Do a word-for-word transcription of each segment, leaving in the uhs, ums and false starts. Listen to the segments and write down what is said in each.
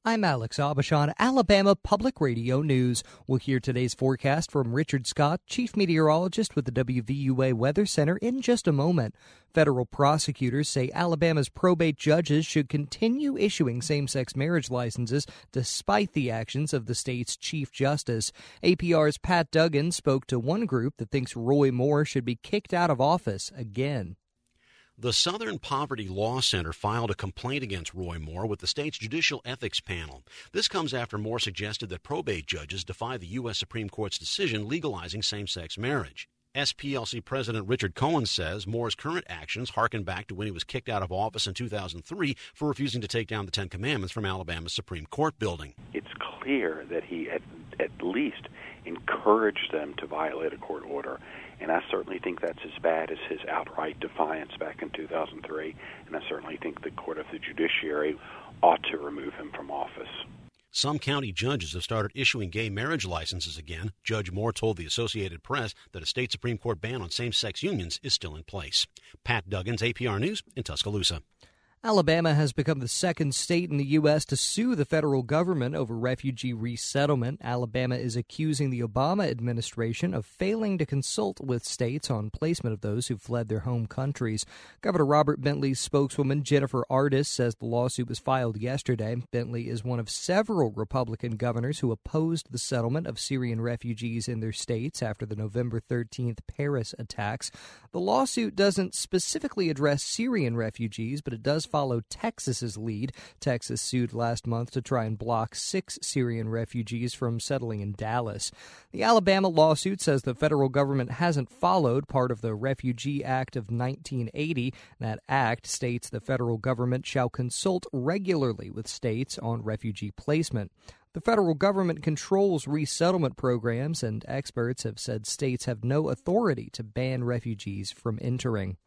I'm Alex Abashan, Alabama Public Radio News. We'll hear today's forecast from Richard Scott, Chief Meteorologist with the W V U A Weather Center, in just a moment. Federal prosecutors say Alabama's probate judges should continue issuing same-sex marriage licenses despite the actions of the state's Chief Justice. A P R's Pat Duggan spoke to one group that thinks Roy Moore should be kicked out of office again. The Southern Poverty Law Center filed a complaint against Roy Moore with the state's Judicial Ethics Panel. This comes after Moore suggested that probate judges defy the U S Supreme Court's decision legalizing same-sex marriage. S P L C President Richard Cohen says Moore's current actions harken back to when he was kicked out of office in two thousand three for refusing to take down the Ten Commandments from Alabama's Supreme Court building. It's clear that he at, at least encouraged them to violate a court order. And I certainly think that's as bad as his outright defiance back in two thousand three, and I certainly think the Court of the Judiciary ought to remove him from office. Some county judges have started issuing gay marriage licenses again. Judge Moore told the Associated Press that a state Supreme Court ban on same-sex unions is still in place. Pat Duggins, A P R News in Tuscaloosa. Alabama has become the second state in the U S to sue the federal government over refugee resettlement. Alabama is accusing the Obama administration of failing to consult with states on placement of those who fled their home countries. Governor Robert Bentley's spokeswoman, Jennifer Ardis, says the lawsuit was filed yesterday. Bentley is one of several Republican governors who opposed the settlement of Syrian refugees in their states after the November thirteenth Paris attacks. The lawsuit doesn't specifically address Syrian refugees, but it does follow Texas's lead. Texas sued last month to try and block six Syrian refugees from settling in Dallas. The Alabama lawsuit says the federal government hasn't followed part of the Refugee Act of nineteen eighty. That act states the federal government shall consult regularly with states on refugee placement. The federal government controls resettlement programs, and experts have said states have no authority to ban refugees from entering.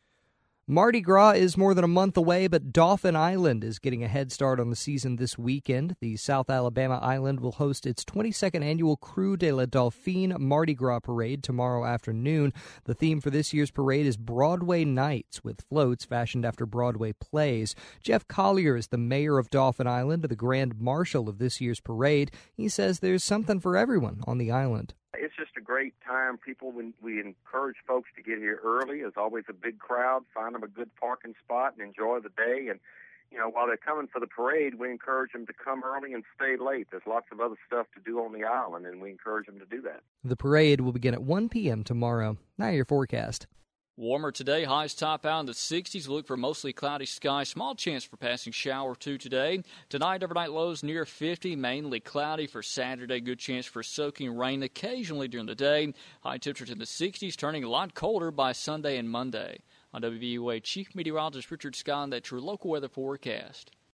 Mardi Gras is more than a month away, but Dauphin Island is getting a head start on the season this weekend. The South Alabama island will host its twenty-second annual Creux de la Dauphine Mardi Gras parade tomorrow afternoon. The theme for this year's parade is Broadway Nights, with floats fashioned after Broadway plays. Jeff Collier is the mayor of Dauphin Island and the grand marshal of this year's parade. He says there's something for everyone on the island. It's just a great time. People, we, we encourage folks to get here early. There's always a big crowd. Find them a good parking spot and enjoy the day. And, you know, while they're coming for the parade, we encourage them to come early and stay late. There's lots of other stuff to do on the island, and we encourage them to do that. The parade will begin at one p.m. tomorrow. Now your forecast. Warmer today, highs top out in the sixties. Look for mostly cloudy skies. Small chance for passing shower or two today. Tonight, overnight lows near fifty, mainly cloudy for Saturday. Good chance for soaking rain occasionally during the day. High temperatures in the sixties, turning a lot colder by Sunday and Monday. On W V U A Chief Meteorologist Richard Scott, that's your local weather forecast.